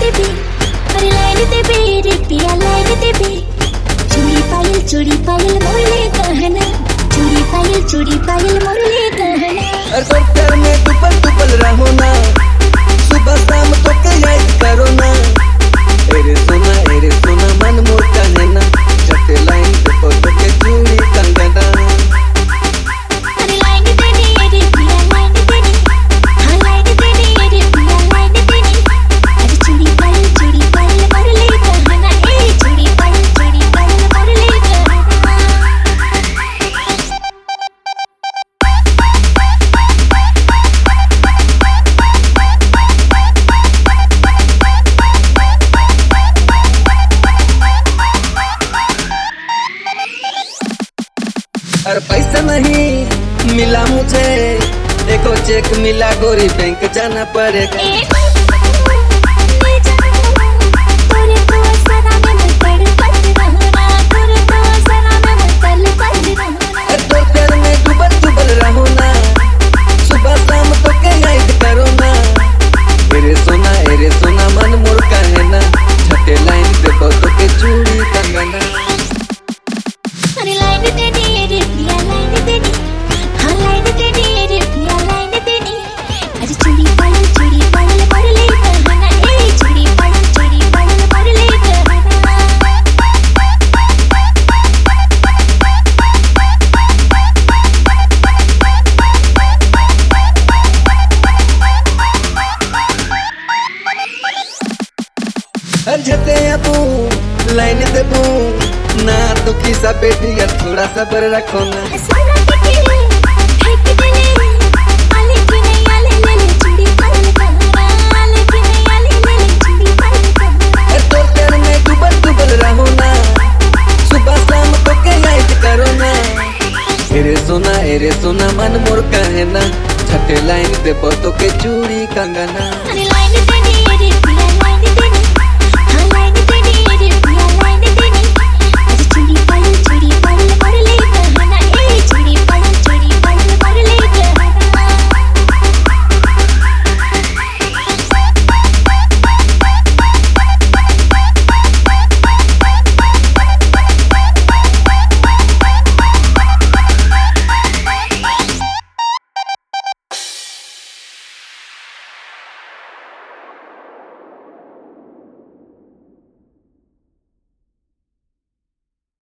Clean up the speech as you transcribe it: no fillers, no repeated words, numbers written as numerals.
देबे, अरे लाइन देबे रे पिया लाइन देबे। चूड़ी पायल मोरले गहना, चूड़ी पायल मोरले गहना। अरे प्यार में डुबल रहो ना, सुबह शाम तो के याद करो ना। एरे सोना मन मोर कहना, छठे लाइन पे फोटो के चूड़ी कंगना। अरे लाइन देनी रे पिया लाइन देनी, हाँ लाइन देनी रे पिया लाइन देनी। अरे चूड़ी पायल मोरले गहना, ए चूड़ी पायल मोरले गहना। अरे पैसा नहीं मिला मुझे, देखो चेक मिला गोरी बैंक जाना पड़ेगा। तो प्यार में डुबल रहो ना, सुबह शाम तो के याद करो ना। एरे सोना मन मोर कहना, छठे लाइन पे फोटो के चूड़ी कंगना। अरे लाइन देनी रे पिया लाइन देनी, हाँ लाइन देनी रे पिया लाइन देनी। अरे चूड़ी पायल मोरले गहना, ए चूड़ी पायल मोरले गहना। हर झटे तू लाइन देबू ना, तो खिसा बेटी यार थोड़ा सबर रखो ना। सोना के दिले फेंक दिले, आले की नहीं आले ले ले चूड़ी पायल गहना, आले की नहीं आले ले ले चूड़ी पायल गहना। तो प्यार में डुबल रहो ना, सुबह शाम तो के याद करो ना। एरे सोना मन मोर कहना, छठे लाइन पे फोटो के चूड़ी कंगना। अरे लाइन